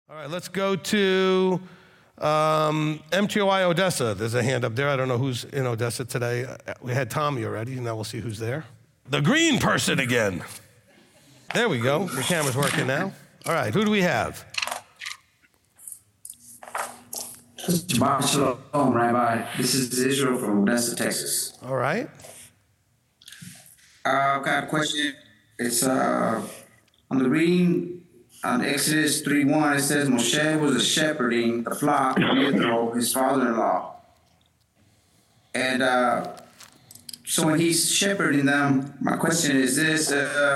All right, let's go to MTOI Odessa. There's a hand up there. I don't know who's in Odessa today. We had Tommy already. Now we'll see who's there. The green person again. There we go. The camera's working now. All right, who do we have? Shabbat Shalom, Rabbi. This is Israel from Odessa, Texas. All right. I've got a question. It's on the reading on Exodus 3:1. It says Moshe was shepherding the flock of Yethro, his father-in-law. And so when he's shepherding them, my question is this.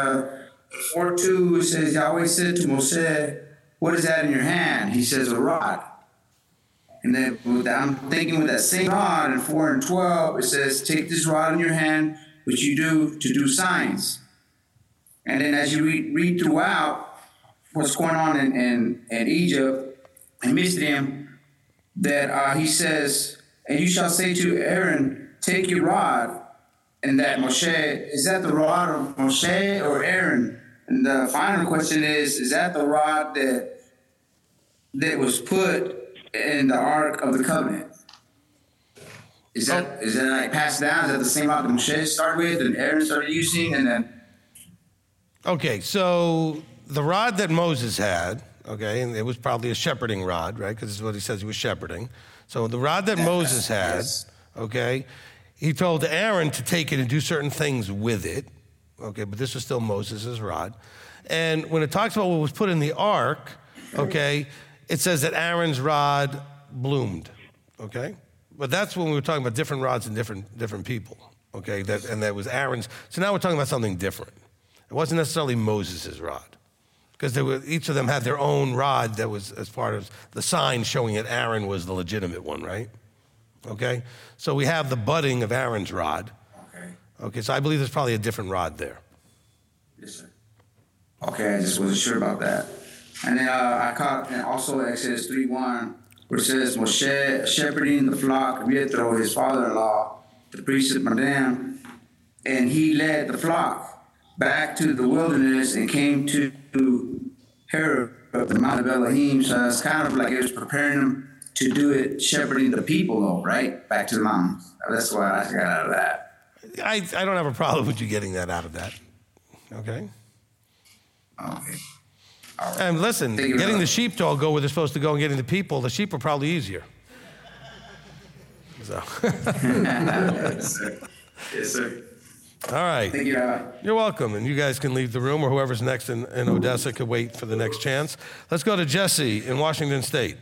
4:2 says, Yahweh said to Moshe, what is that in your hand? He says, a rod. And then I'm thinking with that same rod in 4 and 12, it says, take this rod in your hand, which you do to do signs. And then as you read throughout what's going on in Egypt and Mitzrayim, that he says, and you shall say to Aaron, take your rod. And that Moshe, is that the rod of Moshe or Aaron? And the final question is that the rod that was put in the Ark of the Covenant? Is that like passed down? Is that the same rod that Moshe started with and Aaron started using and then? Okay, so the rod that Moses had, okay, and it was probably a shepherding rod, right? Because this is what he says he was shepherding. So the rod that Moses had, yes. Okay, he told Aaron to take it and do certain things with it, okay, but this was still Moses' rod. And when it talks about what was put in the ark, okay, it says that Aaron's rod bloomed, okay? But that's when we were talking about different rods and different people, okay? That was Aaron's. So now we're talking about something different. It wasn't necessarily Moses' rod, because each of them had their own rod that was as part of the sign showing that Aaron was the legitimate one, right? Okay? So we have the budding of Aaron's rod. Okay, so I believe there's probably a different rod there. Yes, sir. Okay, I just wasn't sure about that. And then I caught and also Exodus 3:1, where it says Moshe shepherding the flock of Yethro, his father-in-law, the priest of Midian, and he led the flock back to the wilderness and came to Horeb, the Mount of Elohim. So it's kind of like it was preparing them to do it, shepherding the people, though, right? Back to the mountains. That's what I got out of that. I don't have a problem with you getting that out of that, okay? Okay. All right. And listen, getting the sheep to all go where they're supposed to go and getting the people, the sheep are probably easier. So. Yes, sir. Yes, sir. All right. Thank you, Rabbi. You're welcome, and you guys can leave the room, or whoever's next in Odessa could wait for the next chance. Let's go to Jesse in Washington State.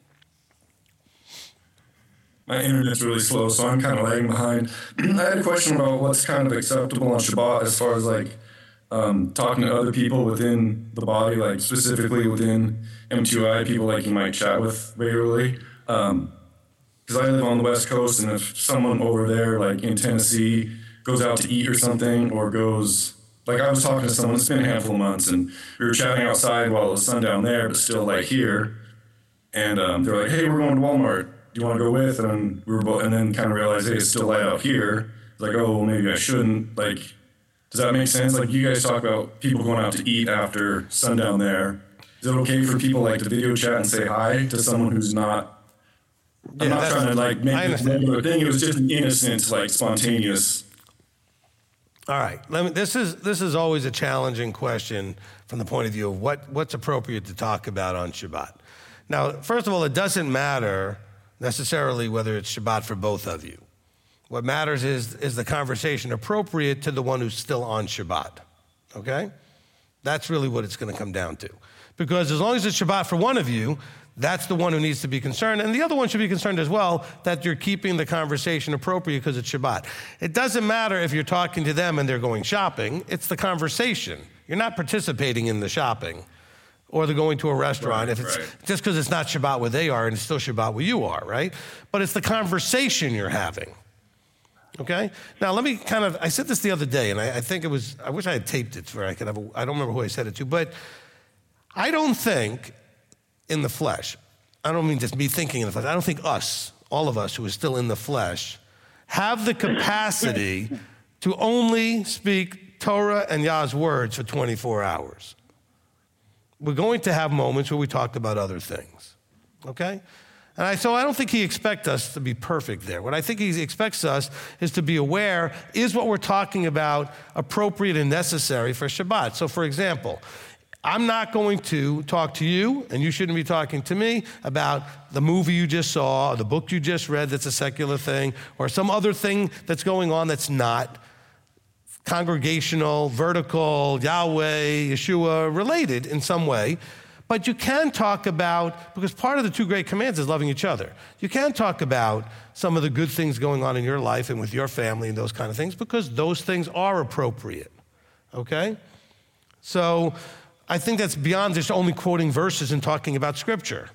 My internet's really slow, so I'm kind of lagging behind. I had a question about what's kind of acceptable on Shabbat as far as like talking to other people within the body, like specifically within M2I, people like you might chat with regularly. Because I live on the West Coast, and if someone over there, like in Tennessee, goes out to eat or something, or goes, like I was talking to someone, it's been a handful of months, and we were chatting outside while it was sun down there, but still like here. And they're like, hey, we're going to Walmart. Do you want to go with? And we were both, and then kind of realized, hey, it's still light out here. Like, oh, well, maybe I shouldn't. Like, does that make sense? Like, you guys talk about people going out to eat after sundown there. Is it okay for people like to video chat and say hi to someone who's not? I'm not trying to like make this regular thing. It was just an innocent, like spontaneous. All right. This is always a challenging question from the point of view of what's appropriate to talk about on Shabbat. Now, first of all, it doesn't matter necessarily whether it's Shabbat for both of you. What matters is the conversation appropriate to the one who's still on Shabbat, okay? That's really what it's going to come down to. Because as long as it's Shabbat for one of you, that's the one who needs to be concerned, and the other one should be concerned as well that you're keeping the conversation appropriate because it's Shabbat. It doesn't matter if you're talking to them and they're going shopping, it's the conversation. You're not participating in the shopping. Or they're going to a restaurant, if it's just because it's not Shabbat where they are and it's still Shabbat where you are, right? But it's the conversation you're having, okay? Now, let me I said this the other day, and I think I wish I had taped it where I could have I don't remember who I said it to, but I don't think in the flesh, I don't mean just me thinking in the flesh, I don't think us, all of us who are still in the flesh, have the capacity to only speak Torah and Yah's words for 24 hours. we're going to have moments where we talk about other things, okay? So I don't think he expects us to be perfect there. What I think he expects us is to be aware, is what we're talking about appropriate and necessary for Shabbat? So for example, I'm not going to talk to you, and you shouldn't be talking to me about the movie you just saw, or the book you just read that's a secular thing, or some other thing that's going on that's not congregational, vertical, Yahweh, Yeshua related in some way. But you can talk about, because part of the two great commands is loving each other. You can talk about some of the good things going on in your life and with your family and those kind of things, because those things are appropriate, okay? So I think that's beyond just only quoting verses and talking about Scripture.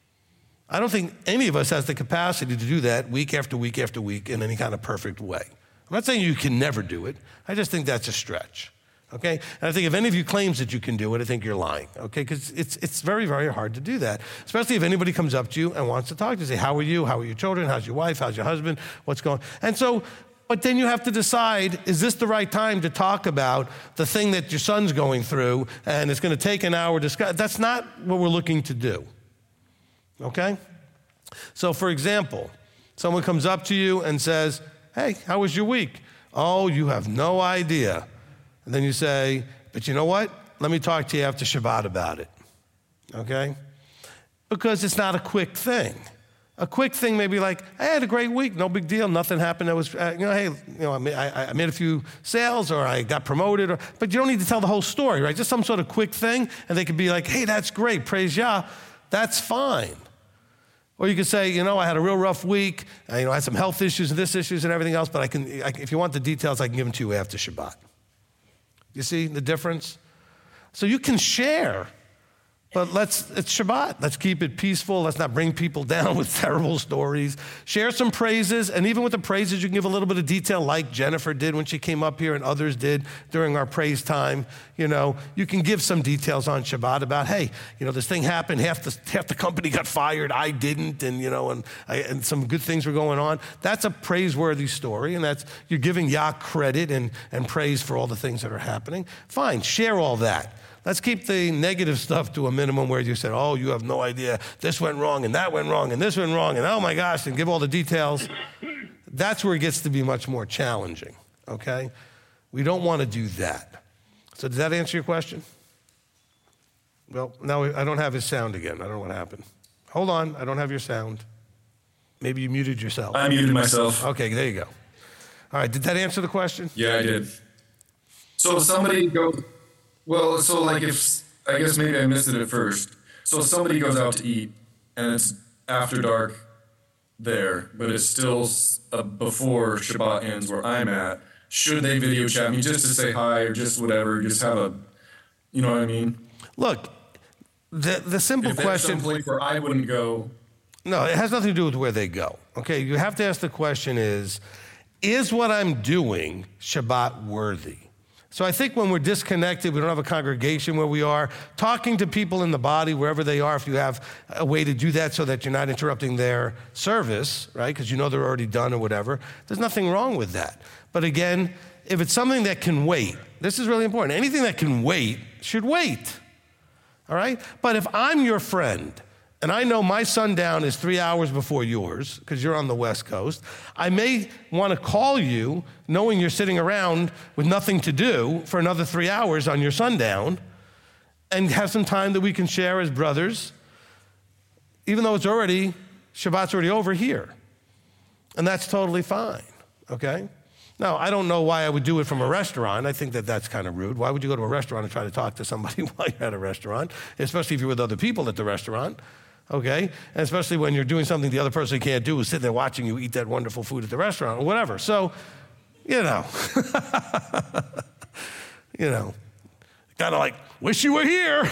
I don't think any of us has the capacity to do that week after week after week in any kind of perfect way. I'm not saying you can never do it. I just think that's a stretch. Okay? And I think if any of you claims that you can do it, I think you're lying, okay? Because it's very, very hard to do that, especially if anybody comes up to you and wants to talk to you. Say, how are you? How are your children? How's your wife? How's your husband? What's going on? And so, but then you have to decide, is this the right time to talk about the thing that your son's going through and it's going to take an hour to discuss? That's not what we're looking to do, okay? So, for example, someone comes up to you and says, hey, how was your week? Oh, you have no idea. And then you say, but you know what? Let me talk to you after Shabbat about it, okay? Because it's not a quick thing. A quick thing may be like, I had a great week, no big deal, nothing happened that was, hey, I made a few sales or I got promoted, but you don't need to tell the whole story, right? Just some sort of quick thing, and they could be like, hey, that's great, praise Yah, that's fine. Or you could say, I had a real rough week, I had some health issues and this issues and everything else, but if you want the details, I can give them to you after Shabbat. You see the difference? So you can share, but it's Shabbat. Let's keep it peaceful. Let's not bring people down with terrible stories. Share some praises, and even with the praises, you can give a little bit of detail like Jennifer did when she came up here and others did during our praise time. You can give some details on Shabbat about, hey, this thing happened, half the company got fired, I didn't, and some good things were going on. That's a praiseworthy story, and you're giving Yah credit and praise for all the things that are happening. Fine, share all that. Let's keep the negative stuff to a minimum where you said, oh, you have no idea, this went wrong, and that went wrong, and this went wrong, and oh my gosh, and give all the details. That's where it gets to be much more challenging, okay? We don't want to do that. So does that answer your question? Well, now I don't have his sound again. I don't know what happened. Hold on, I don't have your sound. Maybe you muted yourself. I muted myself. Okay, there you go. All right, did that answer the question? Yeah, I did. So if somebody goes... Well, so like I guess maybe I missed it at first. So if somebody goes out to eat and it's after dark there, but it's still before Shabbat ends where I'm at, should they video chat me just to say hi or just whatever, just have a, you know what I mean? Look, the simple question... If there's where I wouldn't go... No, it has nothing to do with where they go. Okay, you have to ask the question is what I'm doing Shabbat worthy? So I think when we're disconnected, we don't have a congregation where we are, talking to people in the body, wherever they are, if you have a way to do that so that you're not interrupting their service, right, because they're already done or whatever, there's nothing wrong with that. But again, if it's something that can wait, this is really important. Anything that can wait should wait, all right? But if I'm your friend, and I know my sundown is 3 hours before yours, because you're on the West Coast, I may want to call you knowing you're sitting around with nothing to do for another 3 hours on your sundown and have some time that we can share as brothers, even though Shabbat's already over here. And that's totally fine, okay? Now, I don't know why I would do it from a restaurant. I think that's kind of rude. Why would you go to a restaurant and try to talk to somebody while you're at a restaurant, especially if you're with other people at the restaurant? Okay? And especially when you're doing something the other person can't do is sit there watching you eat that wonderful food at the restaurant or whatever. So, kind of like, wish you were here.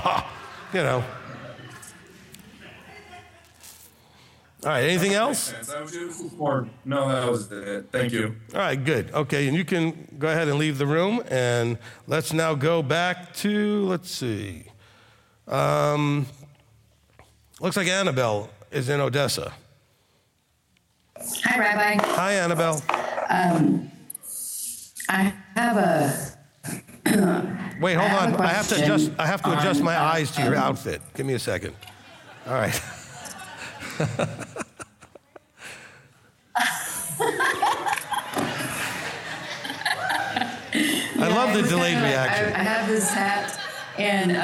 All right, anything else? No, that was it. Thank you. All right, good. Okay, and you can go ahead and leave the room, and let's now go back to, let's see. Looks like Annabelle is in Odessa. Hi, Rabbi. Hi, Annabelle. I have a Wait, hold on. I have to adjust my eyes to your on, outfit. Give me a second. All right. I love the delayed reaction. I have this hat, and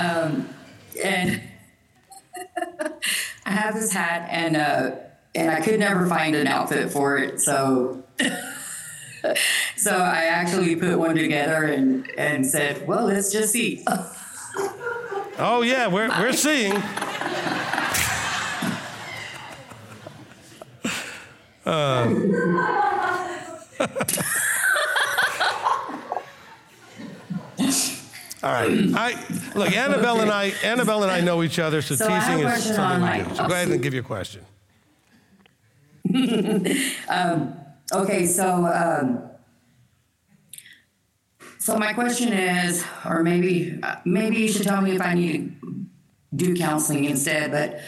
I have this hat, and I could never find an outfit for it, so so I actually put one together and said, well, let's just see. Oh yeah, we're seeing. All right. Look, Annabelle and I know each other, so I have teasing a is question something on, we do. So go ahead and give your question. Okay, so my question is, or maybe you should tell me if I need to do counseling instead. But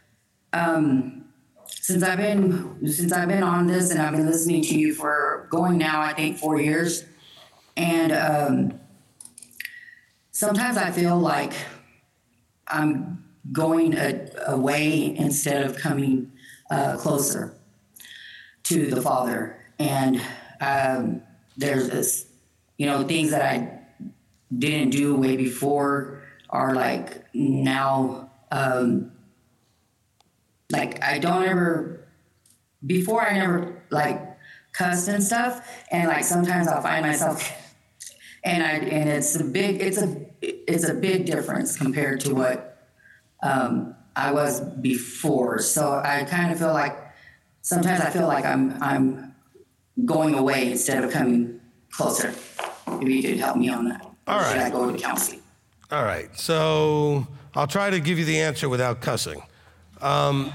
since I've been on this and I've been listening to you for going now, I think 4 years, and sometimes I feel like I'm going away instead of coming closer to the Father. And there's this, things that I didn't do way before are like now, like I never like cussed and stuff. And like sometimes I'll find myself and it's a big difference compared to what I was before. So I kind of feel like sometimes I feel like I'm going away instead of coming closer. If you could help me on that. All right. Should I go to counseling? All right. So I'll try to give you the answer without cussing. All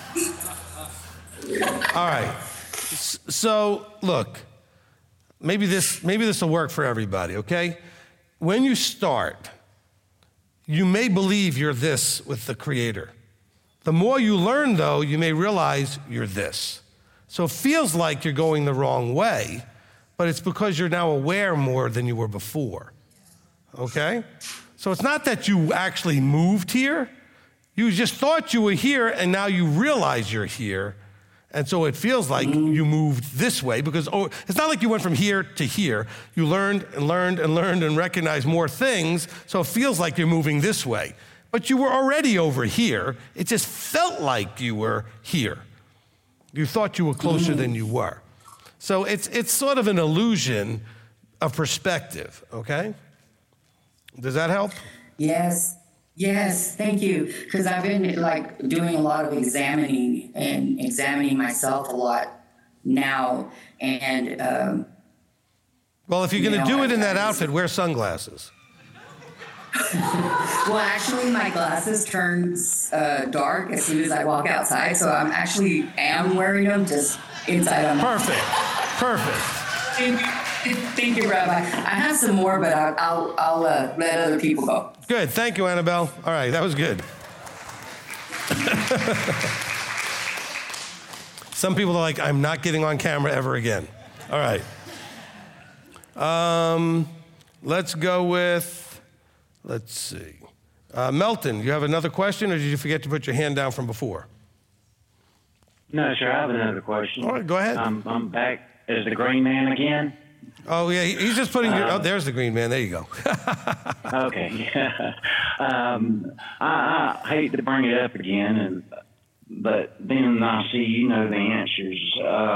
right. So look, maybe this will work for everybody, okay? When you start, you may believe you're this with the Creator. The more you learn, though, you may realize you're this. So it feels like you're going the wrong way, but it's because you're now aware more than you were before, okay? So it's not that you actually moved here. You just thought you were here, and now you realize you're here. And so it feels like you moved this way because it's not like you went from here to here. You learned and learned and learned and recognized more things, so it feels like you're moving this way. But you were already over here. It just felt like you were here. You thought you were closer than you were. So it's sort of an illusion of perspective, okay? Does that help? Yes, thank you. Because I've been like doing a lot of examining myself a lot now. And well, if you're going to do it in that outfit, wear sunglasses. Well, actually, my glasses turn dark as soon as I walk outside, so I'm wearing them just inside on. Perfect. Thank you, Rabbi. I have some more, but I'll let other people go. Good. Thank you, Annabelle. All right, that was good. Some people are like, I'm not getting on camera ever again. All right. Let's go with, let's see. Melton, you have another question, or did you forget to put your hand down from before? No, sir, I have another question. All right, go ahead. I'm back as the green man again. Oh, yeah, he's just putting there's the green man. There you go. Okay. I hate to bring it up again, but then I see the answers.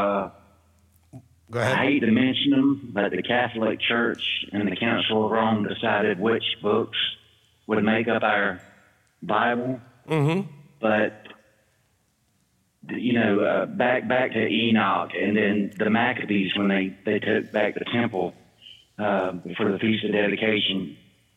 Go ahead. I hate to mention them, but the Catholic Church and the Council of Rome decided which books would make up our Bible. Mm-hmm. But back to Enoch and then the Maccabees when they took back the temple for the Feast of Dedication.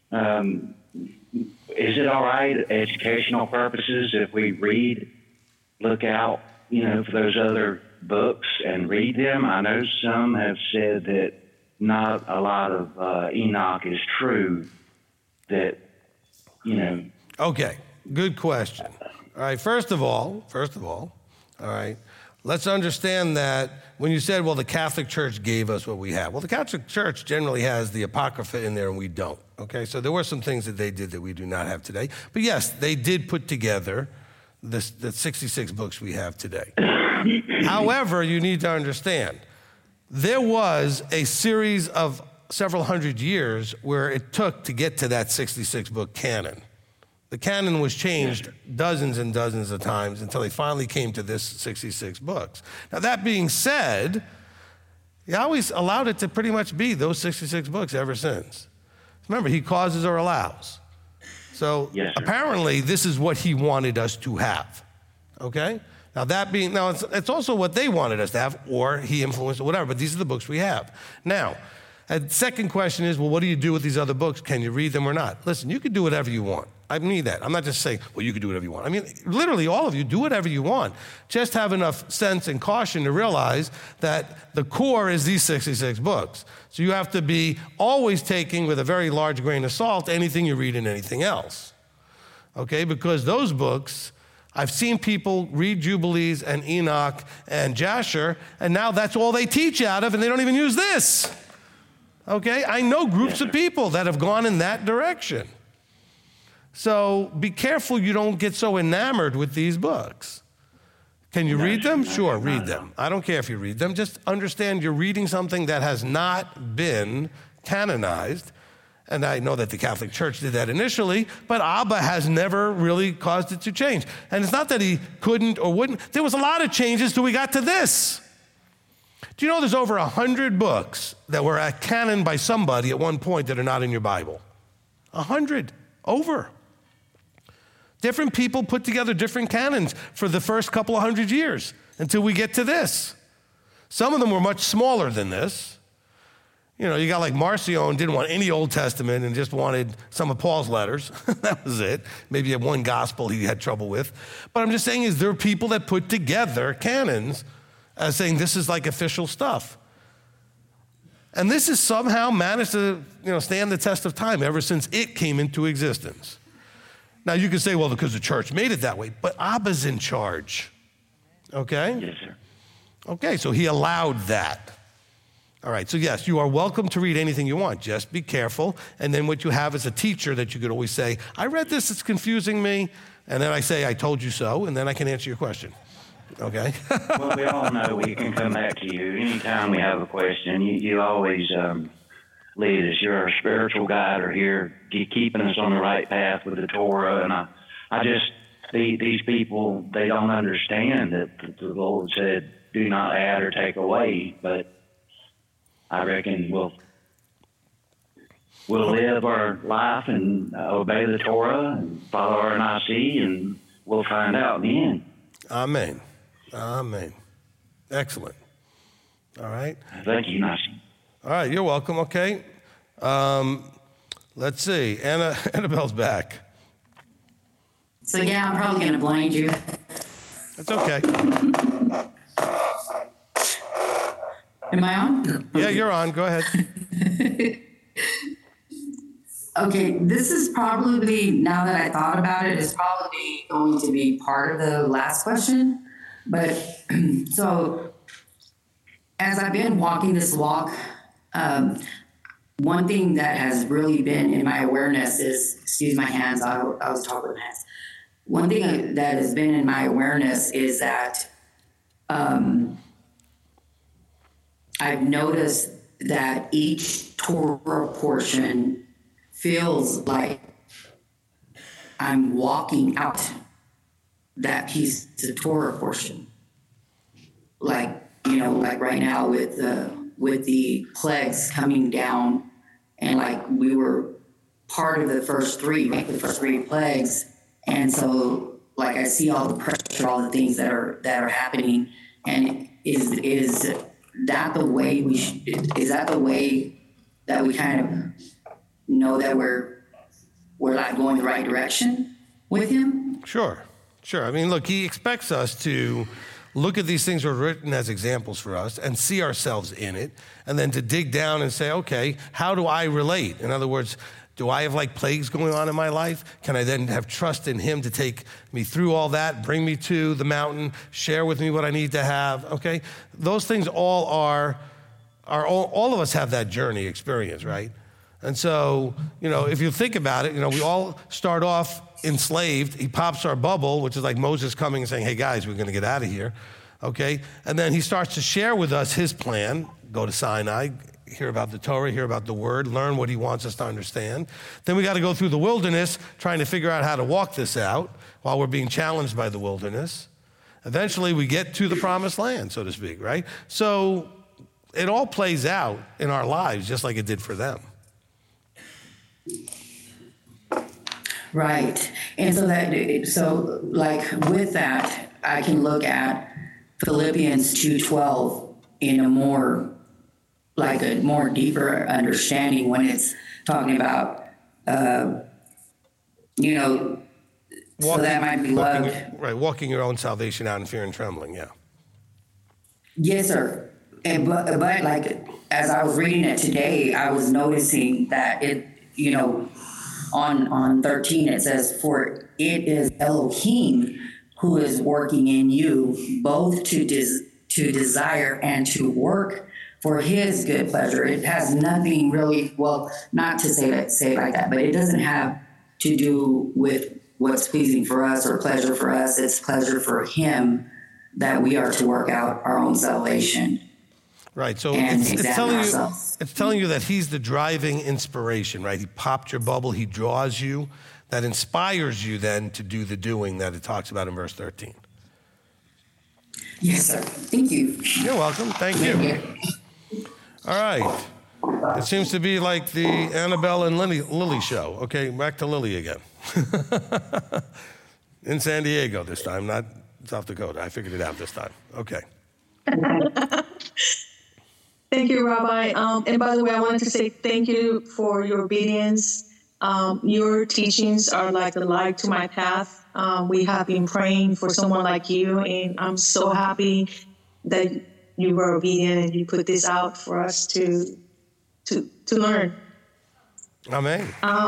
Is it all right, educational purposes, if we look out, for those other books and read them? I know some have said that not a lot of Enoch is true, that, Okay, good question. All right, first of all, all right, let's understand that when you said, well, the Catholic Church gave us what we have. Well, the Catholic Church generally has the Apocrypha in there and we don't. Okay, so there were some things that they did that we do not have today. But yes, they did put together the 66 books we have today. However, you need to understand, there was a series of several hundred years where it took to get to that 66 book canon. The canon was changed dozens and dozens of times until they finally came to this 66 books. Now, that being said, he always allowed it to pretty much be those 66 books ever since. Remember, he causes or allows. So apparently, this is what he wanted us to have, okay? Now, it's also what they wanted us to have, or he influenced or whatever, but these are the books we have. Now, the second question is, well, what do you do with these other books? Can you read them or not? Listen, you can do whatever you want. I mean that. I'm not just saying, well, you can do whatever you want. I mean, literally, all of you, do whatever you want. Just have enough sense and caution to realize that the core is these 66 books. So you have to be always taking with a very large grain of salt anything you read in anything else. Okay? Because those books, I've seen people read Jubilees and Enoch and Jasher, and now that's all they teach out of, and they don't even use this. Okay? I know groups of people that have gone in that direction. So be careful you don't get so enamored with these books. Can you read them? Sure, read them. I don't care if you read them. Just understand you're reading something that has not been canonized. And I know that the Catholic Church did that initially, but Abba has never really caused it to change. And it's not that he couldn't or wouldn't. There was a lot of changes till we got to this. Do you know there's over 100 books that were at canon by somebody at one point that are not in your Bible? 100. Over. Different people put together different canons for the first couple of hundred years until we get to this. Some of them were much smaller than this. You know, you got like Marcion didn't want any Old Testament and just wanted some of Paul's letters. That was it. Maybe you had one gospel he had trouble with. But I'm just saying is there are people that put together canons as saying this is like official stuff. And this has somehow managed to, stand the test of time ever since it came into existence. Now, you can say, well, because the church made it that way, but Abba's in charge, okay? Yes, sir. Okay, so he allowed that. All right, so yes, you are welcome to read anything you want. Just be careful. And then what you have is a teacher that you could always say, I read this, it's confusing me. And then I say, I told you so, and then I can answer your question, okay? Well, we all know we can come back to you. Anytime we have a question, you always lead us. You're our spiritual guide or here keeping us on the right path with the Torah. And I just, these people, they don't understand that the Lord said, do not add or take away. But I reckon we'll live our life and obey the Torah and follow our NIC, and we'll find out in the end. Amen. Amen. Excellent. All right. Thank you, NIC. All right, you're welcome. Okay. Let's see. Annabelle's back. So yeah, I'm probably gonna blind you. That's okay. Am I on? Yeah, you're on. Go ahead. Okay, this is probably, now that I thought about it, is probably going to be part of the last question. But so as I've been walking this walk, one thing that has really been in my awareness is, excuse my hands, I was talking with hands. One thing that has been in my awareness is that I've noticed that each Torah portion feels like I'm walking out that piece of Torah portion. Like, like right now with the plagues coming down, and like we were part of the first three plagues. And so like I see all the pressure, all the things that are happening, and is that the way is that the way that we kind of know that we're like going the right direction with him? Sure. I mean, look, he expects us to look at these things that are written as examples for us and see ourselves in it, and then to dig down and say, okay, how do I relate? In other words, do I have like plagues going on in my life? Can I then have trust in him to take me through all that, bring me to the mountain, share with me what I need to have, okay? Those things all of us have that journey experience, right? And so, if you think about it, we all start off enslaved. He pops our bubble, which is like Moses coming and saying, hey guys, we're going to get out of here. Okay? And then he starts to share with us his plan. Go to Sinai, hear about the Torah, hear about the word, learn what he wants us to understand. Then we got to go through the wilderness trying to figure out how to walk this out while we're being challenged by the wilderness. Eventually we get to the promised land, so to speak, right? So it all plays out in our lives just like it did for them. Right. And so like with that, I can look at Philippians 2:12 in a more deeper understanding when it's talking about, so that might be loved. Walking your own salvation out in fear and trembling, yeah. Yes, sir. But like, as I was reading it today, I was noticing that it, on 13, it says, for it is Elohim who is working in you both to desire and to work for his good pleasure. It has nothing really, well, not to say it like that, but it doesn't have to do with what's pleasing for us or pleasure for us. It's pleasure for him that we are to work out our own salvation. Right, so it's telling you that he's the driving inspiration, right? He popped your bubble, he draws you, that inspires you then to do the doing that it talks about in verse 13. Yes, sir. Thank you. You're welcome. Thank you. All right. It seems to be like the Annabelle and Lily show. Okay, back to Lily again. In San Diego this time, not South Dakota. I figured it out this time. Okay. Thank you, Rabbi. And by the way, I wanted to say thank you for your obedience. Your teachings are like the light to my path. We have been praying for someone like you, and I'm so happy that you were obedient and you put this out for us to learn. Amen.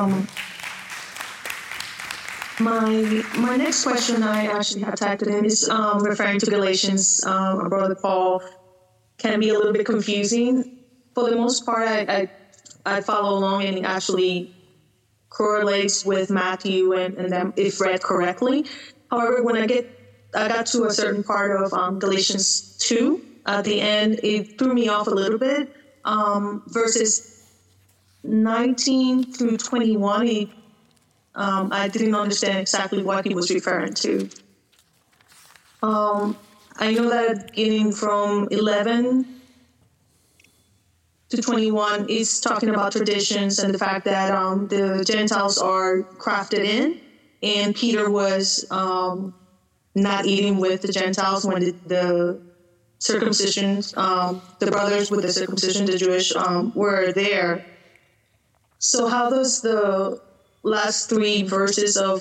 My next question, I actually have typed it in, is referring to Galatians. Our brother Paul can be a little bit confusing. For the most part, I follow along and it actually correlates with Matthew and then if read correctly. However, when I got to a certain part of Galatians 2 at the end, it threw me off a little bit. Verses 19 through 21, I didn't understand exactly what he was referring to. I know that getting from 11 to 21 is talking about traditions and the fact that the Gentiles are crafted in, and Peter was not eating with the Gentiles when the circumcision, the brothers with the circumcision, the Jewish, were there. So how does the last 3 verses of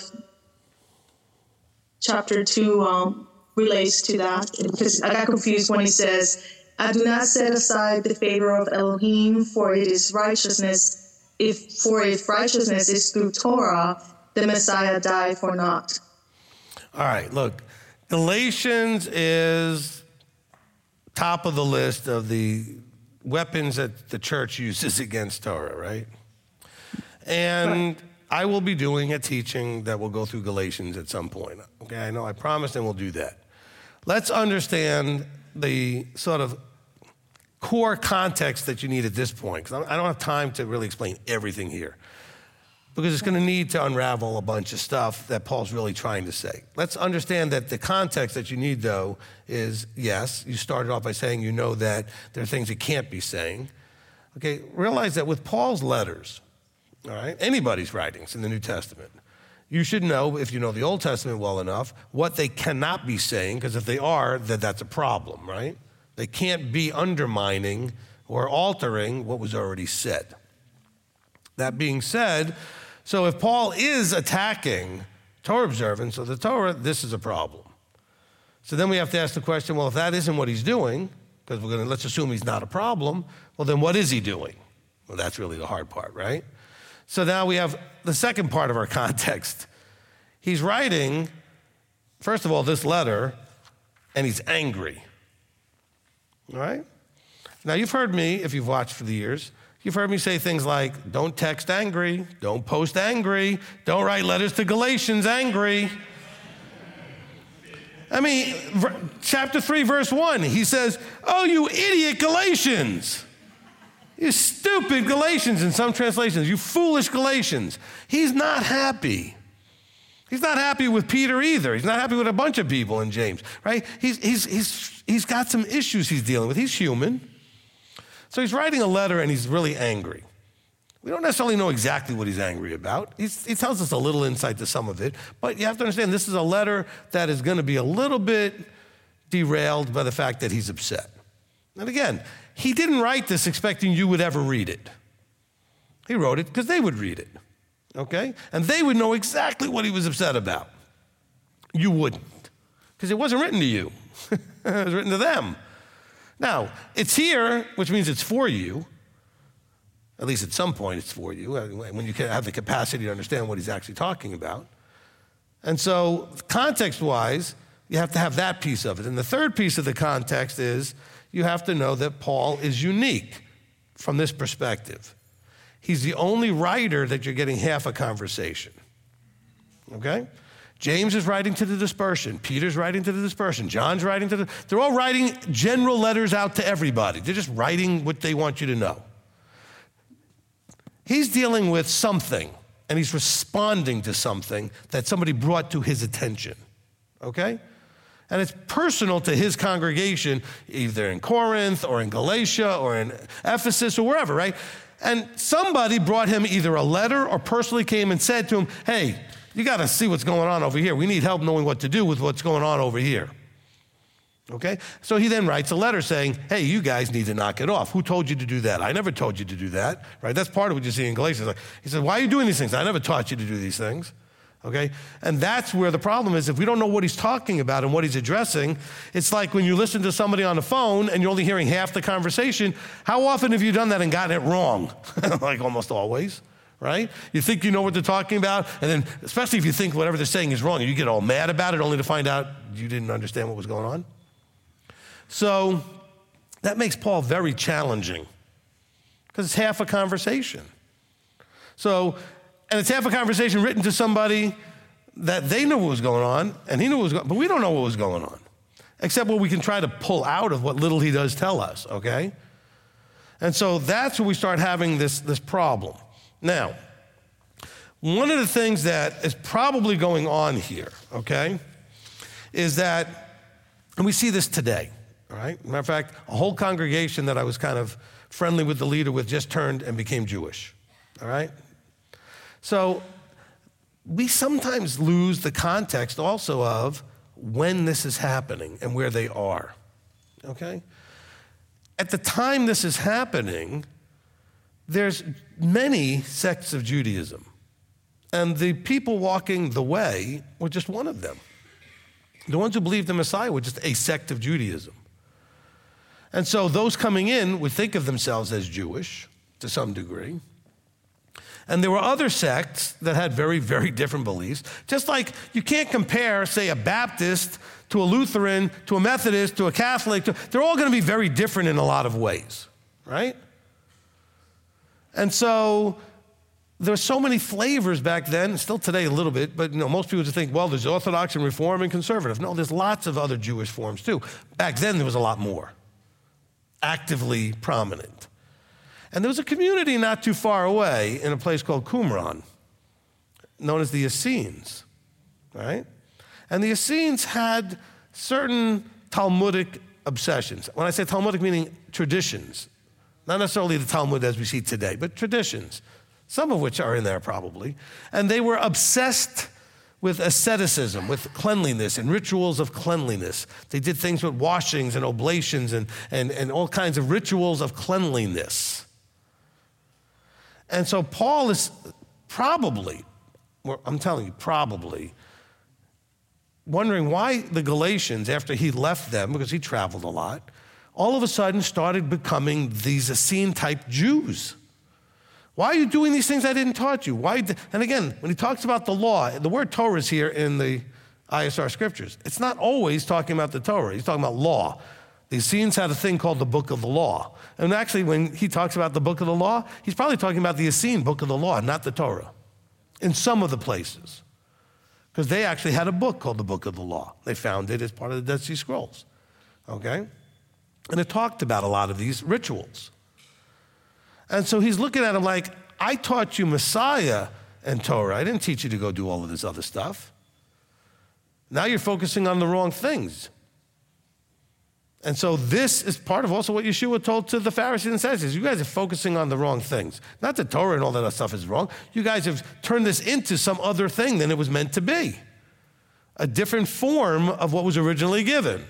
chapter 2 relates to that? Because I got confused when he says, I do not set aside the favor of Elohim, for it is righteousness. If righteousness is through Torah, the Messiah died for naught. All right, look, Galatians is top of the list of the weapons that the church uses against Torah, right? And I will be doing a teaching that will go through Galatians at some point. Okay, I know I promised, and we'll do that. Let's understand the sort of core context that you need at this point, because I don't have time to really explain everything here, because it's going to need to unravel a bunch of stuff that Paul's really trying to say. Let's understand that the context that you need, though, is, yes, you started off by saying you know that there are things you can't be saying. Okay, realize that with Paul's letters, all right, anybody's writings in the New Testament, you should know, if you know the Old Testament well enough, what they cannot be saying, because if they are, then that's a problem, right? They can't be undermining or altering what was already said. That being said, so if Paul is attacking Torah observance or the Torah, this is a problem. So then we have to ask the question, well, if that isn't what he's doing, because let's assume he's not a problem, well, then what is he doing? Well, that's really the hard part, right? So now we have the second part of our context. He's writing, first of all, this letter, and he's angry. All right? Now, you've heard me, if you've watched for the years, You've heard me say things like, don't text angry, don't post angry, don't write letters to Galatians angry. I mean, chapter 3, verse 1, he says, oh, you idiot Galatians. You stupid Galatians in some translations, you foolish Galatians. He's not happy. He's not happy with Peter either. He's not happy with a bunch of people in James, right? He's got some issues he's dealing with. He's human. So he's writing a letter and he's really angry. We don't necessarily know exactly what he's angry about. He tells us a little insight to some of it, but you have to understand this is a letter that is going to be a little bit derailed by the fact that he's upset. And again, he didn't write this expecting you would ever read it. He wrote it because they would read it, okay? And they would know exactly what he was upset about. You wouldn't, because it wasn't written to you. It was written to them. Now, it's here, which means it's for you. At least at some point it's for you, when you have the capacity to understand what he's actually talking about. And so context-wise, you have to have that piece of it. And the third piece of the context is you have to know that Paul is unique from this perspective. He's the only writer that you're getting half a conversation, okay? James is writing to the dispersion. Peter's writing to the dispersion. John's writing to they're all writing general letters out to everybody. They're just writing what they want you to know. He's dealing with something, and he's responding to something that somebody brought to his attention, okay? And it's personal to his congregation, either in Corinth or in Galatia or in Ephesus or wherever, right? And somebody brought him either a letter or personally came and said to him, hey, you got to see what's going on over here. We need help knowing what to do with what's going on over here. Okay? So he then writes a letter saying, hey, you guys need to knock it off. Who told you to do that? I never told you to do that, right? That's part of what you see in Galatians. Like, he said, why are you doing these things? I never taught you to do these things, okay? And that's where the problem is. If we don't know what he's talking about and what he's addressing, it's like when you listen to somebody on the phone and you're only hearing half the conversation. How often have you done that and gotten it wrong? Like almost always, right? You think you know what they're talking about, and then especially if you think whatever they're saying is wrong, and you get all mad about it only to find out you didn't understand what was going on. So that makes Paul very challenging because it's half a conversation. So, and it's half a conversation written to somebody that they knew what was going on and he knew what was going on, but we don't know what was going on, except what we can try to pull out of what little he does tell us, okay? And so that's where we start having this problem. Now, one of the things that is probably going on here, okay, is that, and we see this today, all right? Matter of fact, a whole congregation that I was kind of friendly with the leader with just turned and became Jewish, all right? So we sometimes lose the context also of when this is happening and where they are, okay? At the time this is happening, there's many sects of Judaism, and the people walking the way were just one of them. The ones who believed the Messiah were just a sect of Judaism. And so those coming in would think of themselves as Jewish to some degree. And there were other sects that had very, very different beliefs. Just like you can't compare, say, a Baptist to a Lutheran, to a Methodist, to a Catholic. They're all going to be very different in a lot of ways, right? And so there's so many flavors back then, and still today a little bit, but most people just think, well, there's Orthodox and Reform and Conservative. No, there's lots of other Jewish forms too. Back then there was a lot more, actively prominent. And there was a community not too far away in a place called Qumran, known as the Essenes, right? And the Essenes had certain Talmudic obsessions. When I say Talmudic, meaning traditions. Not necessarily the Talmud as we see today, but traditions, some of which are in there probably. And they were obsessed with asceticism, with cleanliness and rituals of cleanliness. They did things with washings and oblations and all kinds of rituals of cleanliness. And so Paul is probably, I'm telling you, probably, wondering why the Galatians, after he left them, because he traveled a lot, all of a sudden started becoming these Essene-type Jews. Why are you doing these things I didn't taught you? And again, when he talks about the law, the word Torah is here in the ISR scriptures. It's not always talking about the Torah. He's talking about law. The Essenes had a thing called the Book of the Law. And actually, when he talks about the Book of the Law, he's probably talking about the Essene Book of the Law, not the Torah, in some of the places. Because they actually had a book called the Book of the Law. They found it as part of the Dead Sea Scrolls, okay? And it talked about a lot of these rituals. And so he's looking at him like, I taught you Messiah and Torah. I didn't teach you to go do all of this other stuff. Now you're focusing on the wrong things. And so this is part of also what Yeshua told to the Pharisees and Sadducees. You guys are focusing on the wrong things. Not that Torah and all that other stuff is wrong. You guys have turned this into some other thing than it was meant to be. A different form of what was originally given.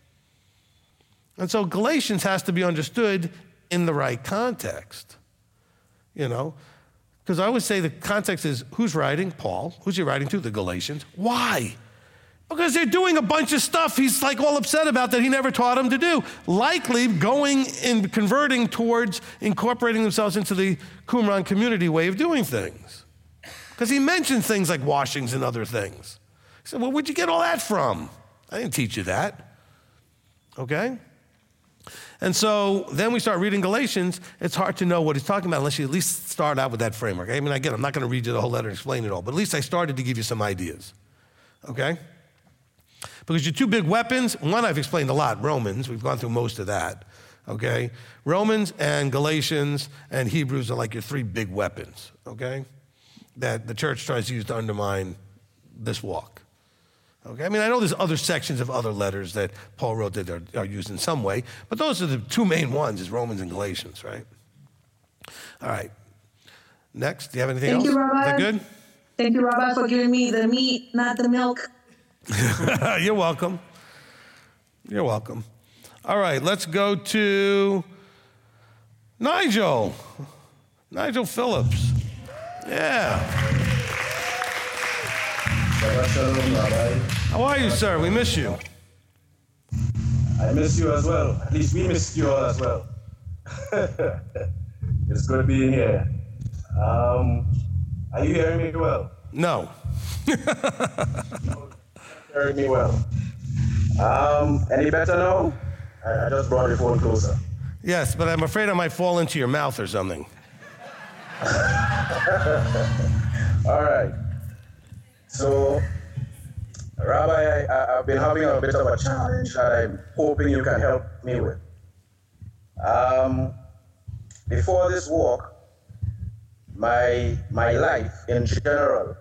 And so Galatians has to be understood in the right context. You know? Because I always say the context is, who's writing? Paul. Who's he writing to? The Galatians. Why? Because they're doing a bunch of stuff he's like all upset about that he never taught them to do. Likely going and converting towards incorporating themselves into the Qumran community way of doing things. Because he mentioned things like washings and other things. He said, well, where'd you get all that from? I didn't teach you that. Okay? And so then we start reading Galatians. It's hard to know what he's talking about unless you at least start out with that framework. I mean, again, I'm not going to read you the whole letter and explain it all, but at least I started to give you some ideas. Okay? Because your two big weapons, one I've explained a lot, Romans. We've gone through most of that, okay? Romans and Galatians and Hebrews are like your three big weapons, okay? That the church tries to use to undermine this walk, okay? I mean, I know there's other sections of other letters that Paul wrote that are used in some way, but those are the two main ones, is Romans and Galatians, right? All right. Next, do you have anything else? Thank you, Rabbi. Is that good? Thank you, Rabbi, for giving me the meat, not the milk. You're welcome. You're welcome. All right, let's go to Nigel. Nigel Phillips. Yeah. How are you, sir? We miss you. I miss you as well. At least we missed you all as well. It's good being here. Are you hearing me well? No. Hearing me well. Any better now? I just brought the phone closer. Yes, but I'm afraid I might fall into your mouth or something. All right. So, Rabbi, I've been having a bit of a challenge that I'm hoping you can help me with. Before this walk, my life in general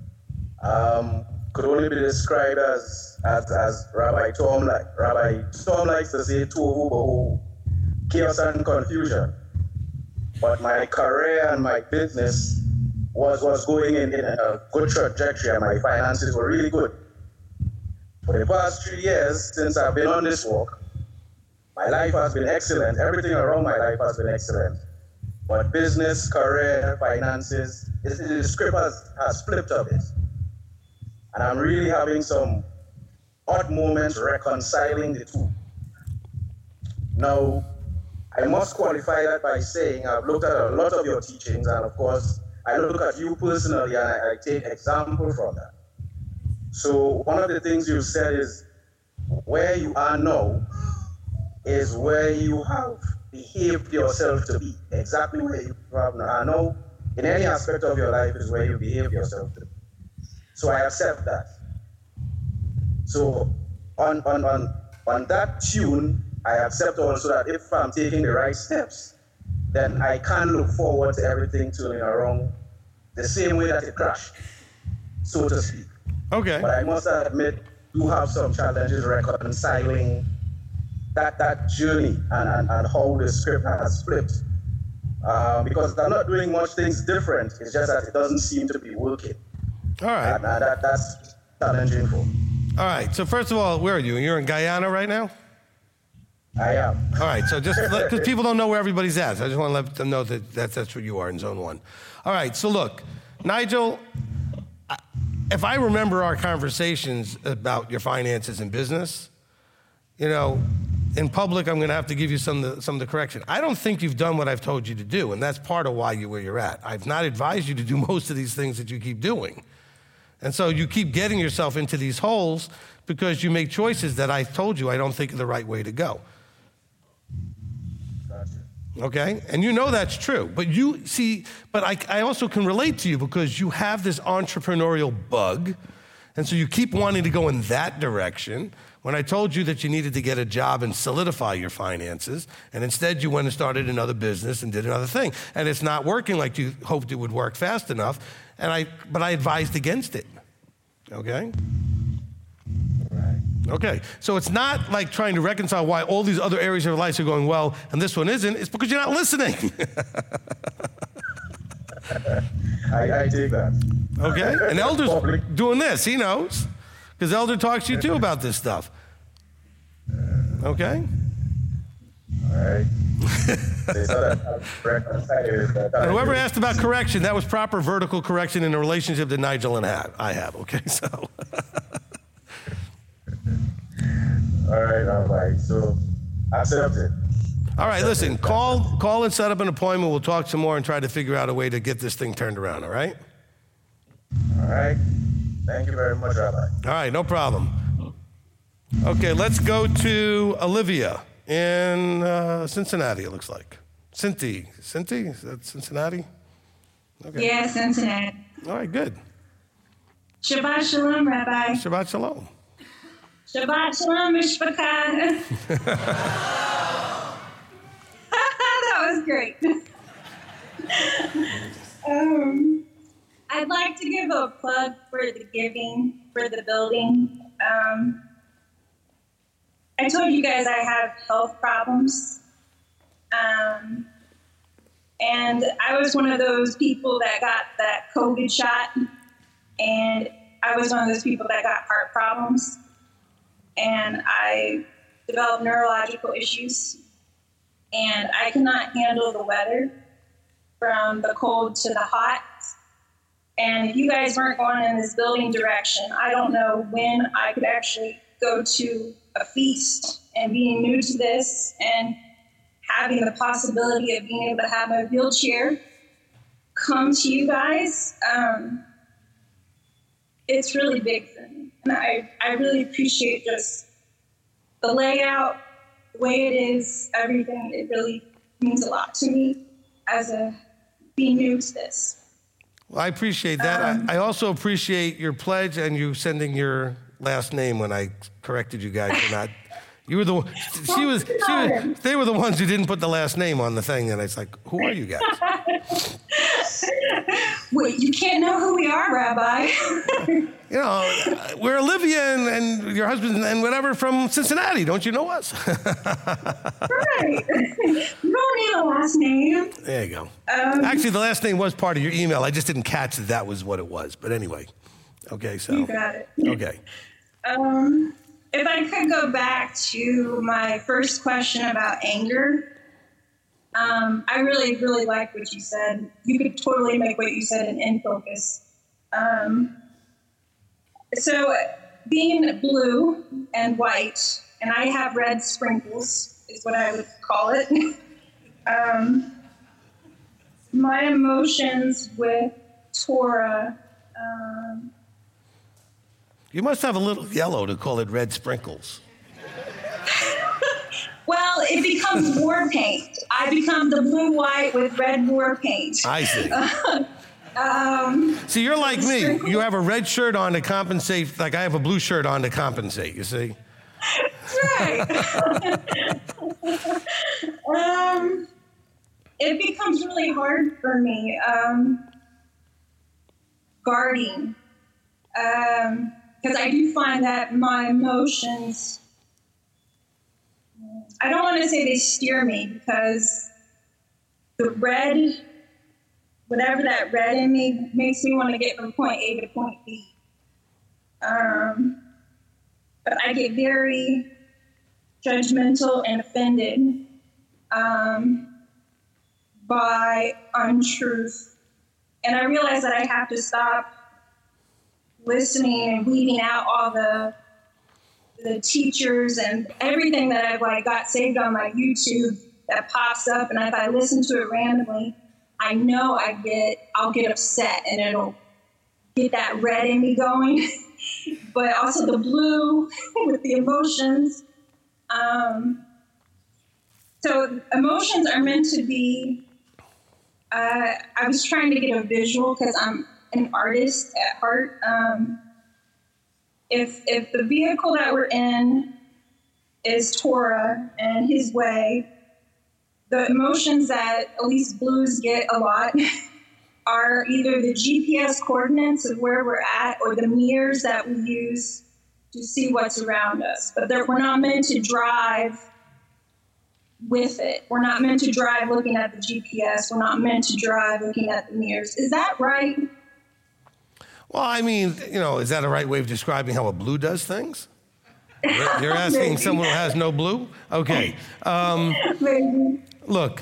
could only be described as Rabbi Tom likes. Rabbi Tom likes to say tohu bohu, chaos and confusion. But my career and my business was going in a good trajectory, and my finances were really good. For the past 3 years since I've been on this walk, my life has been excellent. Everything around my life has been excellent. But business, career, finances, the script has flipped a bit. And I'm really having some odd moments reconciling the two. Now, I must qualify that by saying I've looked at a lot of your teachings, and of course, I look at you personally and I take example from that. So one of the things you said is, where you are now is where you have behaved yourself to be. Exactly where you are now in any aspect of your life is where you behave yourself to be. So I accept that. So on that tune, I accept also that if I'm taking the right steps, then I can look forward to everything turning around the same way that it crashed, so to speak. Okay. But I must admit, do have some challenges reconciling that journey and how the script has flipped. Because I'm not doing much things different, it's just that it doesn't seem to be working. All right. And that's challenging for me. All right. So first of all, where are you? You're in Guyana right now? I am. All right. So just because people don't know where everybody's at, so I just want to let them know that that's where you are in Zone 1. All right. So look, Nigel, if I remember our conversations about your finances and business, you know, in public, I'm going to have to give you some of the correction. I don't think you've done what I've told you to do, and that's part of why you're where you're at. I've not advised you to do most of these things that you keep doing. And so you keep getting yourself into these holes because you make choices that I told you I don't think are the right way to go. Okay? And you know that's true. But you see, but I also can relate to you because you have this entrepreneurial bug. And so you keep wanting to go in that direction. When I told you that you needed to get a job and solidify your finances, and instead you went and started another business and did another thing. And it's not working like you hoped it would work fast enough. But I advised against it. Okay? Right. Okay, so it's not like trying to reconcile why all these other areas of your life are going well and this one isn't. It's because you're not listening. I take that. Okay, and Elder's doing this. He knows, because Elder talks to you too about this stuff. Okay? All right. And whoever asked about correction, that was proper vertical correction in a relationship that Nigel and I have. Okay, so. All right. So, accept it. All right, listen, call and set up an appointment. We'll talk some more and try to figure out a way to get this thing turned around, all right? All right. Thank you very much, Rabbi. All right, no problem. Okay, let's go to Olivia in Cincinnati, it looks like. Cindy, is that Cincinnati? Okay. Yeah, Cincinnati. All right, good. Shabbat Shalom, Rabbi. Shabbat Shalom. Shabbat Shalom, Mishpachah. That was great. I'd like to give a plug for the giving for the building. I told you guys I have health problems. And I was one of those people that got that COVID shot. And I was one of those people that got heart problems. And I developed neurological issues. And I cannot handle the weather from the cold to the hot. And if you guys weren't going in this building direction, I don't know when I could actually go to a feast. And being new to this and having the possibility of being able to have a wheelchair come to you guys, it's really big for me. And I really appreciate just the layout, the way it is, everything. It really means a lot to me as being new to this. Well, I appreciate that. I also appreciate your pledge and you sending your last name when I corrected you guys for not. You were they were the ones who didn't put the last name on the thing, and it's like, who are you guys? Wait, you can't know who we are, Rabbi. You know, we're Olivia and your husband and whatever from Cincinnati. Don't you know us? Right. You don't need a last name. There you go. Actually, the last name was part of your email. I just didn't catch that was what it was. But anyway, okay, so. You got it. Okay. If I could go back to my first question about anger, I really, really like what you said. You could totally make what you said an in focus. So being blue and white, and I have red sprinkles, is what I would call it. My emotions with Torah. You must have a little yellow to call it red sprinkles. Well, it becomes war paint. I become the blue-white with red war paint. I see. See, you're like me. You have a red shirt on to compensate, like I have a blue shirt on to compensate, you see? That's right. It becomes really hard for me guarding. Because I do find that my emotions, I don't want to say they steer me, because the red, whatever that red in me makes me want to get from point A to point B. But I get very judgmental and offended by untruth. And I realize that I have to stop listening and weeding out all the teachers and everything that I've got saved on my YouTube that pops up, and if I listen to it randomly, I know I'll get upset and it'll get that red in me going, but also the blue with the emotions. So emotions are meant to be, I was trying to get a visual because I'm an artist at heart. If the vehicle that we're in is Torah and his way, the emotions that at least blues get a lot are either the GPS coordinates of where we're at or the mirrors that we use to see what's around us. But we're not meant to drive with it. We're not meant to drive looking at the GPS. We're not meant to drive looking at the mirrors. Is that right? Well, I mean, is that a right way of describing how a blue does things? You're asking someone who has no blue? Okay. Look.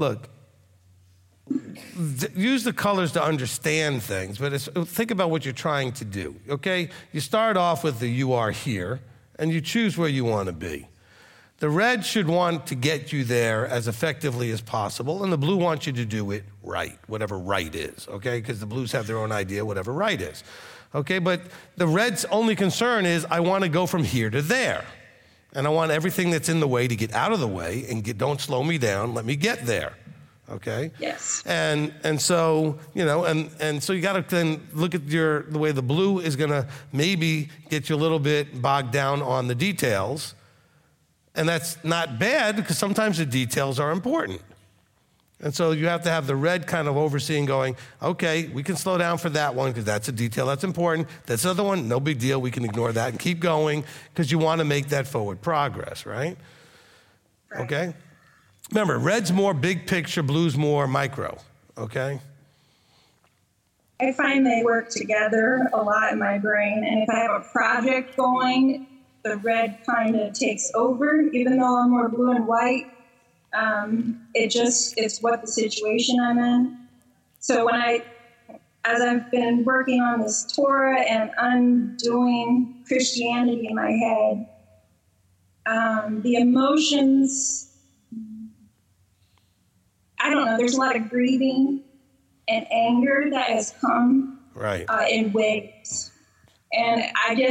Use the colors to understand things, but think about what you're trying to do, okay? You start off with the you are here, and you choose where you want to be. The red should want to get you there as effectively as possible, and the blue wants you to do it right, whatever right is, okay? Because the blues have their own idea, whatever right is, okay? But the red's only concern is, I want to go from here to there, and I want everything that's in the way to get out of the way and don't slow me down, let me get there. Okay. Yes. And so so you got to then look at the way the blue is going to maybe get you a little bit bogged down on the details, and that's not bad because sometimes the details are important. And so you have to have the red kind of overseeing, going, okay, we can slow down for that one because that's a detail that's important. That's another one, no big deal. We can ignore that and keep going because you want to make that forward progress, right? Okay. Remember, red's more big picture, blue's more micro, okay? I find they work together a lot in my brain, and if I have a project going, the red kind of takes over, even though I'm more blue and white. It's what the situation I'm in. So as I've been working on this Torah and undoing Christianity in my head, the emotions, I don't know, there's a lot of grieving and anger that has come in waves. And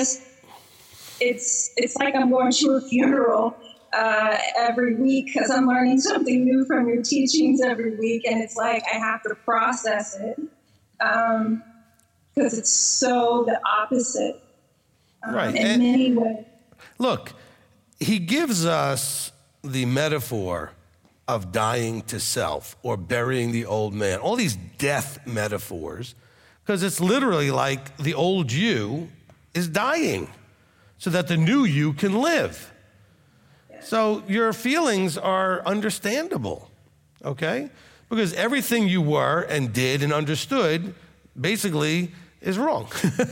it's like I'm going to a funeral every week because I'm learning something new from your teachings every week. And it's like I have to process it because it's so the opposite in many ways. Look, he gives us the metaphor of dying to self or burying the old man, all these death metaphors, because it's literally like the old you is dying so that the new you can live. So your feelings are understandable, okay? Because everything you were and did and understood basically is wrong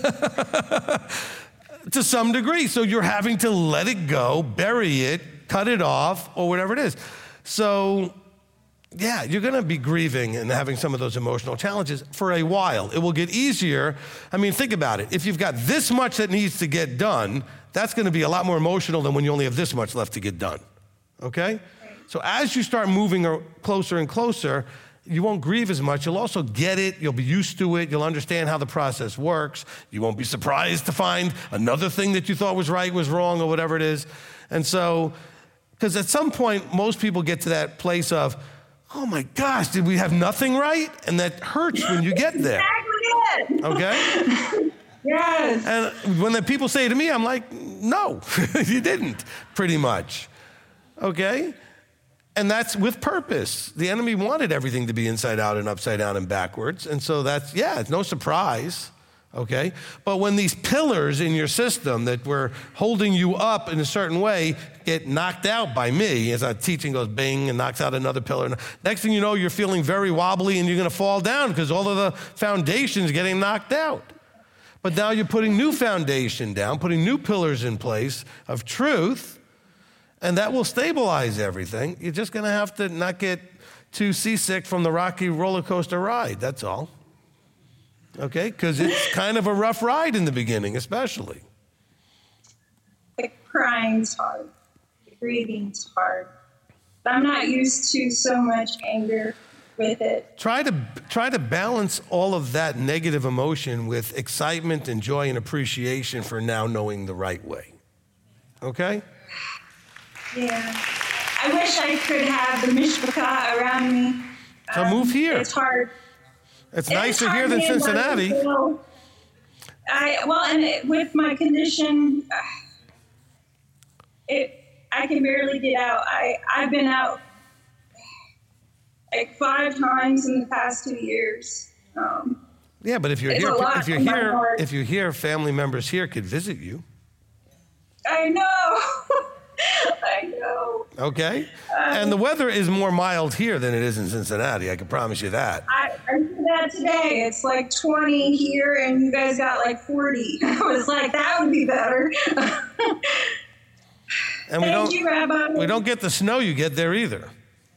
to some degree. So you're having to let it go, bury it, cut it off, or whatever it is. So, yeah, you're going to be grieving and having some of those emotional challenges for a while. It will get easier. I mean, think about it. If you've got this much that needs to get done, that's going to be a lot more emotional than when you only have this much left to get done, okay? So as you start moving closer and closer, you won't grieve as much. You'll also get it. You'll be used to it. You'll understand how the process works. You won't be surprised to find another thing that you thought was right was wrong or whatever it is. And so, because at some point, most people get to that place of, oh my gosh, did we have nothing right? And that hurts when you get there. Exactly. Okay? Yes. And when the people say to me, I'm like, no, you didn't, pretty much. Okay? And that's with purpose. The enemy wanted everything to be inside out and upside down and backwards. And so it's no surprise. Okay? But when these pillars in your system that were holding you up in a certain way get knocked out by me, as our teaching goes bing and knocks out another pillar, next thing you know, you're feeling very wobbly and you're going to fall down because all of the foundation's getting knocked out. But now you're putting new foundation down, putting new pillars in place of truth, and that will stabilize everything. You're just going to have to not get too seasick from the rocky roller coaster ride, that's all. Okay, because it's kind of a rough ride in the beginning, especially. The crying's hard. The grieving's hard. I'm not used to so much anger with it. Try to balance all of that negative emotion with excitement and joy and appreciation for now knowing the right way. Okay? Yeah. I wish I could have the mishpachah around me. So move here. It's hard. It's nicer here than Cincinnati. With my condition, I can barely get out. I've been out like 5 times in the past 2 years. Yeah, but if you're here, family members here could visit you. I know. I know. Okay. And the weather is more mild here than it is in Cincinnati. I can promise you that. I did that today. It's like 20 here, and you guys got like 40. I was like, that would be better. And Thank you, Rabbi. We don't get the snow you get there either.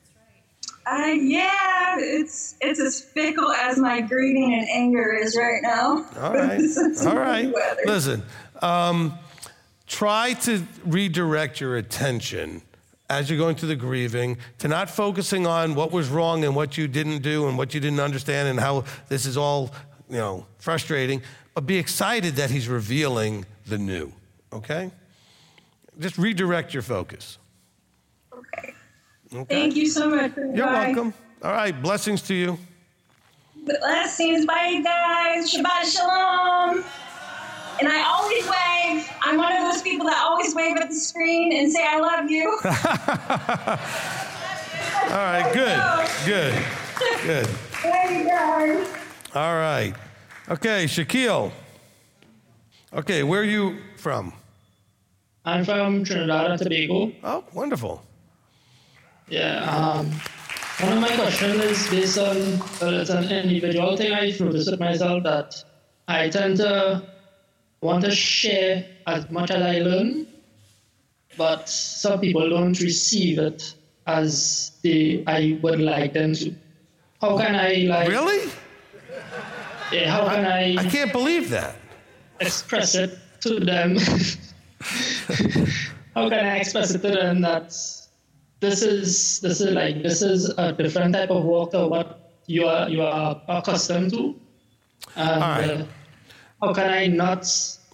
Yeah, it's as fickle as my grieving and anger is right now. All right. All right. Listen, try to redirect your attention as you're going through the grieving to not focusing on what was wrong and what you didn't do and what you didn't understand and how this is all, frustrating, but be excited that he's revealing the new, okay? Just redirect your focus. Okay. Thank you so much. You're welcome. All right, blessings to you. Blessings. Bye, guys. Shabbat shalom. And I always wave. I'm one of those people that always wave at the screen and say, I love you. All right, good. Thank you, guys. All right. Okay, Shaquille. Okay, where are you from? I'm from Trinidad and Tobago. Oh, wonderful. Yeah. One of my questions is based on, it's an individual thing I've noticed with myself that I tend to want to share as much as I learn, but some people don't receive it as I would like them to. How can I Really? Yeah, how can I can't believe that. Express it to them? How can I express it to them that this is a different type of work to what you are accustomed to? And, all right. How can I not,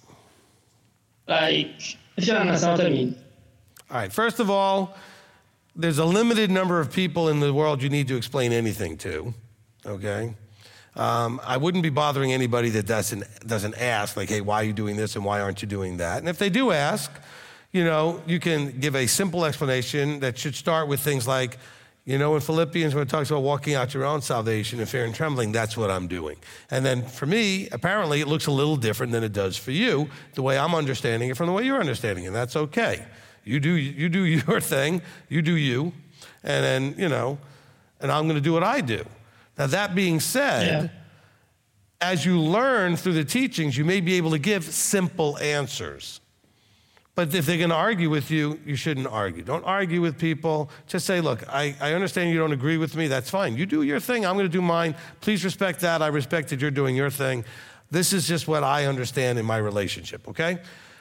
if you understand what I mean? All right. First of all, there's a limited number of people in the world you need to explain anything to, okay? I wouldn't be bothering anybody that doesn't ask, like, hey, why are you doing this and why aren't you doing that? And if they do ask, you can give a simple explanation that should start with things like, in Philippians, when it talks about walking out your own salvation in fear and trembling, that's what I'm doing. And then for me, apparently, it looks a little different than it does for you, the way I'm understanding it from the way you're understanding it. And that's okay. You do your thing, you do you, and then, and I'm going to do what I do. Now, that being said, as you learn through the teachings, you may be able to give simple answers. But if they're going to argue with you, you shouldn't argue. Don't argue with people. Just say, look, I understand you don't agree with me. That's fine. You do your thing. I'm going to do mine. Please respect that. I respect that you're doing your thing. This is just what I understand in my relationship, okay?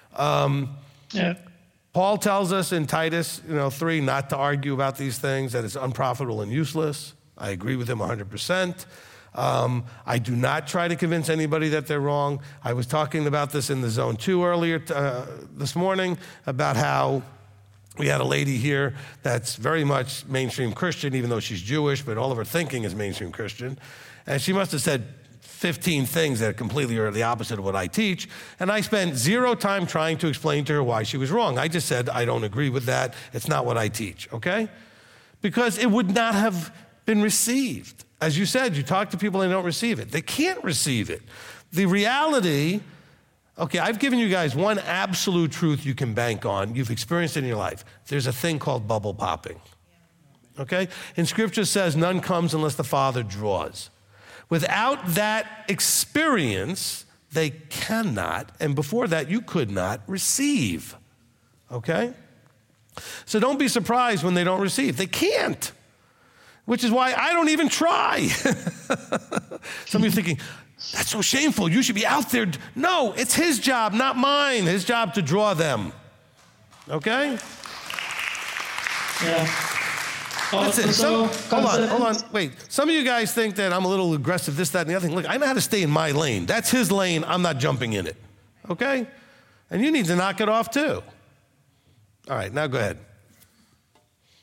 Paul tells us in Titus 3 not to argue about these things, that it's unprofitable and useless. I agree with him 100%. I do not try to convince anybody that they're wrong. I was talking about this in the Zone 2 earlier this morning about how we had a lady here that's very much mainstream Christian, even though she's Jewish, but all of her thinking is mainstream Christian. And she must have said 15 things that completely are the opposite of what I teach. And I spent 0 time trying to explain to her why she was wrong. I just said, I don't agree with that. It's not what I teach, okay? Because it would not have been received. As you said, you talk to people and they don't receive it. They can't receive it. The reality, okay, I've given you guys one absolute truth you can bank on. You've experienced it in your life. There's a thing called bubble popping, okay? And Scripture says none comes unless the Father draws. Without that experience, they cannot, and before that, you could not receive, okay? So don't be surprised when they don't receive. They can't. Which is why I don't even try. Some of you are thinking, that's so shameful. You should be out there. No, it's his job, not mine. His job to draw them. Okay? Yeah. That's it. Hold on. Wait. Some of you guys think that I'm a little aggressive, this, that, and the other thing. Look, I know how to stay in my lane. That's his lane. I'm not jumping in it. Okay? And you need to knock it off too. All right, now go ahead.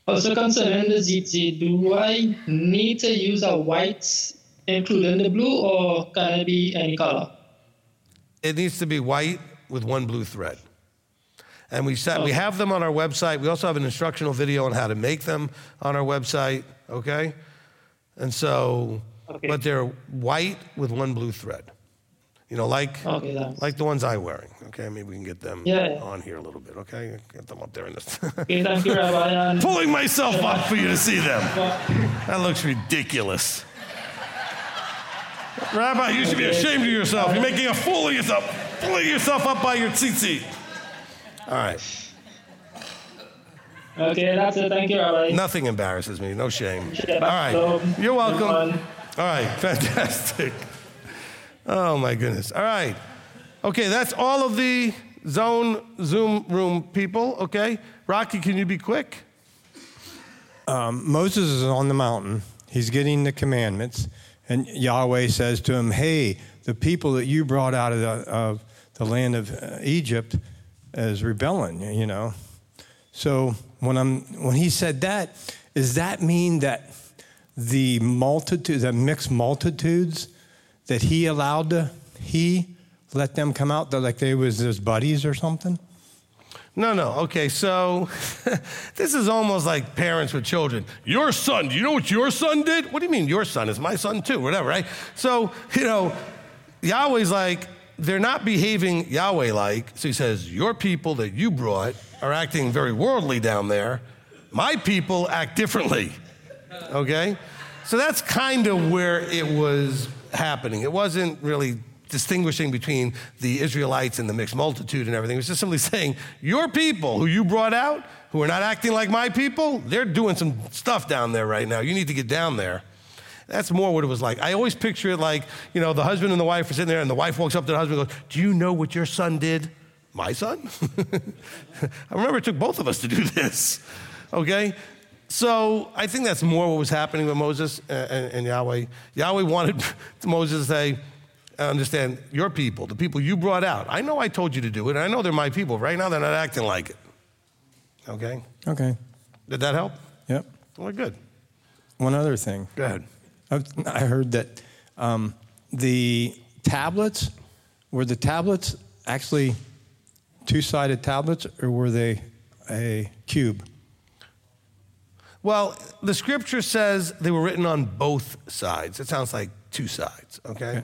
Also concerning the tzitzit, do I need to use a white including the blue, or can it be any color? It needs to be white with one blue thread. And we have them on our website. We also have an instructional video on how to make them on our website, okay? And so, but they're white with one blue thread. You know, like the ones I'm wearing, okay? Maybe we can get them on here a little bit, okay? Get them up there in this. Okay, thank you, Rabbi. Pulling myself up for you to see them. That looks ridiculous. Rabbi, you should be ashamed of yourself. You're making a fool of yourself, pulling yourself up by your tzitzit. All right. Okay, that's it. Thank you, Rabbi. Nothing embarrasses me. No shame. All right. You're welcome. All right. Fantastic. Oh, my goodness. All right. Okay, that's all of the Zoom room people, okay? Rocky, can you be quick? Moses is on the mountain. He's getting the commandments. And Yahweh says to him, hey, the people that you brought out of the land of Egypt is rebelling, you know. So when he said that, does that mean that the mixed multitudes that he let them come out, like they was his buddies or something? No. Okay, so this is almost like parents with children. Your son, do you know what your son did? What do you mean your son? It's my son too, whatever, right? So, you know, Yahweh's like, they're not behaving Yahweh-like. So he says, your people that you brought are acting very worldly down there. My people act differently, okay? So that's kind of where it was happening. It wasn't really distinguishing between the Israelites and the mixed multitude and everything. It was just simply saying, your people who you brought out, who are not acting like my people, they're doing some stuff down there right now. You need to get down there. That's more what it was like. I always picture it like, you know, the husband and the wife are sitting there and the wife walks up to the husband and goes, do you know what your son did? My son? I remember it took both of us to do this, okay? So I think that's more what was happening with Moses and Yahweh. Yahweh wanted Moses to say, understand, your people, the people you brought out. I know I told you to do it, and I know they're my people. Right now, they're not acting like it. Okay? Okay. Did that help? Yep. Well, good. One other thing. Go ahead. I heard that the tablets, were the tablets actually two-sided tablets, or were they a cube? Well, the scripture says they were written on both sides. It sounds like two sides, okay?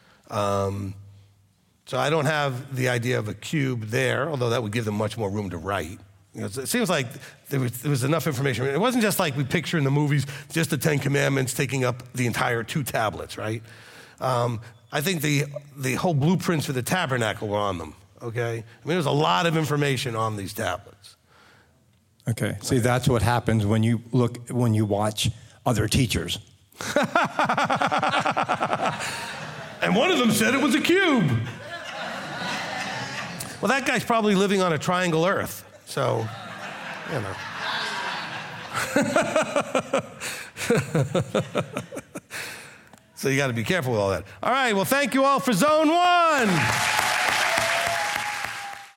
So I don't have the idea of a cube there, although that would give them much more room to write. You know, it seems like there was enough information. It wasn't just like we picture in the movies, just the 10 Commandments taking up the entire 2 tablets, right? I think the whole blueprints for the tabernacle were on them, okay? I mean, there was a lot of information on these tablets. Okay, see, that's what happens when you watch other teachers. And one of them said it was a cube. Well, that guy's probably living on a triangle Earth, so, you know. So you got to be careful with all that. All right, well, thank you all for Zone 1.